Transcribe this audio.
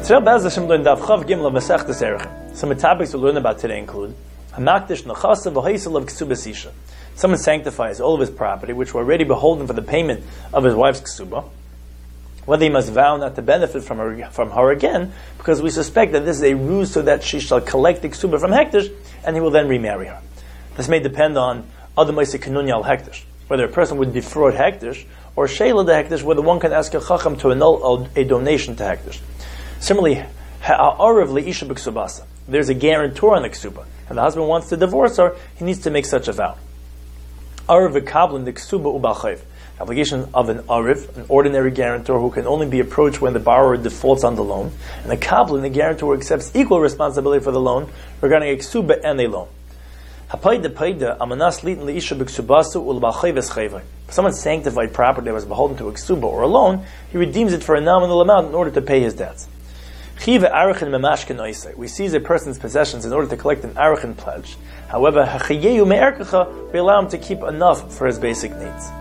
Some topics we'll learn about today include someone sanctifies all of his property, which were already beholden for the payment of his wife's ksuba, whether he must vow not to benefit from her again, because we suspect that this is a ruse so that she shall collect the ksuba from hektish, and he will then remarry her. This may depend on other ma'aseh kanunya al hektish, whether a person would defraud hektish, or sheila de hektish, whether one can ask a chacham to annul a donation to hektish. Similarly, ha'arav leisha b'ksubasa. There's a guarantor on the ksuba, and the husband wants to divorce her, he needs to make such a vow. Arav v'kablin the ksuba ubal application of an ariv, an ordinary guarantor who can only be approached when the borrower defaults on the loan, and a kablin, the guarantor who accepts equal responsibility for the loan regarding a ksuba and a loan. If someone sanctified property that was beholden to a ksuba or a loan, he redeems it for a nominal amount in order to pay his debts. We seize a person's possessions in order to collect an arachin pledge. However, we allow him to keep enough for his basic needs.